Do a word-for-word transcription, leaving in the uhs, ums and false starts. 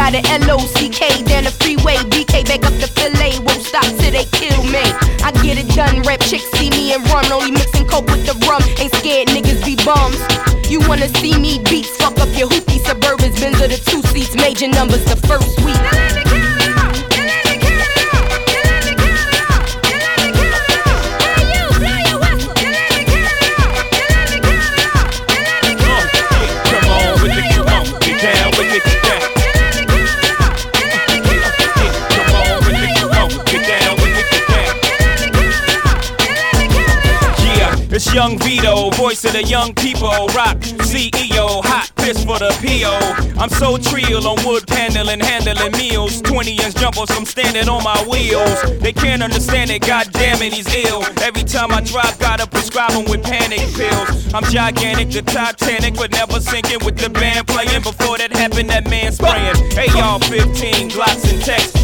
riding L O C K down the freeway. B K back up the fillet, won't stop till they kill me. I get it done, rap chicks see me and run. Only mixing coke with the rum, ain't scared niggas be bums. You wanna see me beats, fuck up your hoopty Suburbans, Benz of the two seats, major numbers the first week. It's Young Vito, voice of the young people, rock, C E O, hot piss for the P O. I'm so trill on wood paneling, handling meals. twenty inch jumpers, I'm standing on my wheels. They can't understand it, goddamn it, he's ill. Every time I drive, gotta prescribe him with panic pills. I'm gigantic, the Titanic, but never sinking with the band playing. Before that happened, that man spraying. A R fifteen, Glocks and Texas.